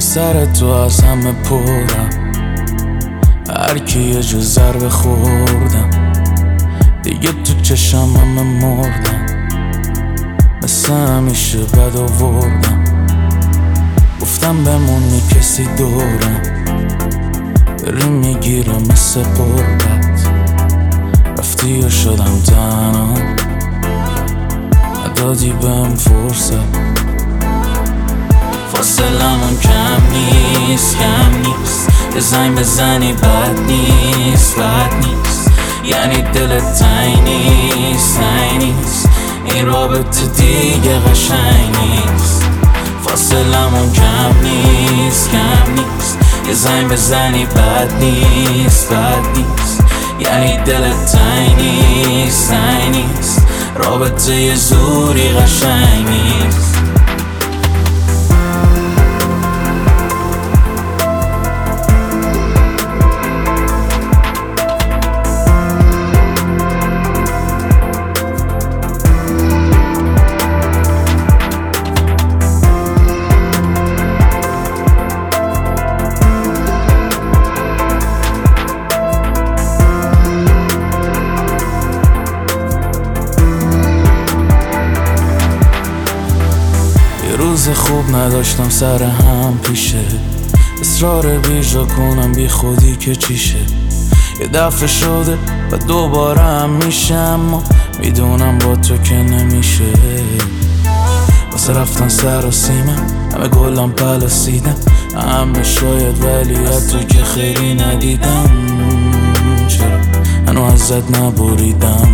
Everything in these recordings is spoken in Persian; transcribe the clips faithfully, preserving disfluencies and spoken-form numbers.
سر تو از همه پرم، هر کی یه جو ضربه خوردم دیگه تو چشم همه مردم، مثل همیشه بد آوردم، گفتم بمونی کسی دورم، بری میگیرم مثل قربت، رفتی و شدم تنها، ندادی بهم فرصت، فاصلمون کم نیست کم نیست، یه زنگ بزنی بد نیست بد نیست، یعنی دلت تنگ نیست تنگ نیست، این رابطه دیگه قشنگ نیست، فاصلمون کم نیست کم نیست، یه زنگ بزنی بد نیست بد نیست، یعنی دلت تنگ نیست تنگ نیست، رابطه یه زوری قشنگ نیست. روز خوب نداشتم سر هم پیشه، اصرار بیجا کنم بی خودی که چیشه، یه دفعه شده و دوباره هم میشه، اما میدونم با تو که نمیشه، واسه رفتن سر و سیمم همه گلم پلسیدم، همه شاید ولی از تو که خیلی ندیدم، چرا هنو ازت نبریدم،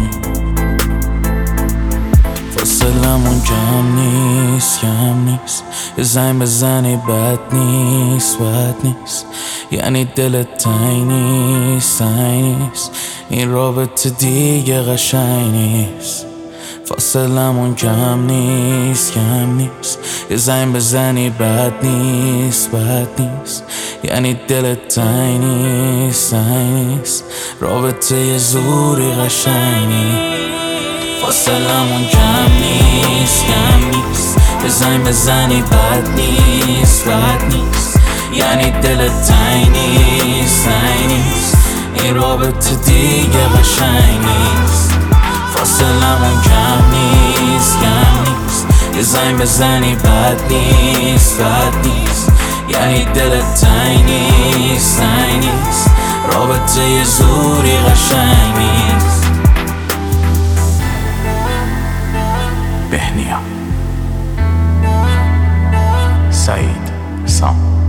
فاصلمون کم نیست کم نیست، یه زنگ بزنی بد نیست بد نیست، یعنی دلت تنگ نیست تنگ نیست، این رابطه دیگه قشنگ نیست، فاصلمون کم نیست کم نیست، یه زنگ بزنی بد نیست بد نیست، یعنی دلت تنگ نیست تنگ نیست، رابطه یه زوری قشنگ نیست، فاصلمون کم نیست کم نیست، یه زنگ بزنی بد نیست بد نیست، یعنی دلت تنگ نیست تنگ نیست، این رابطه دیگه قشنگ نیست، فاصلمون کم نیست کم نیست، یه زنگ بزنی بد نیست بد نیست، یعنی دلت تنگ نیست تنگ نیست، رابطه یه زوری قشنگ نیست. بهنیا سعید سام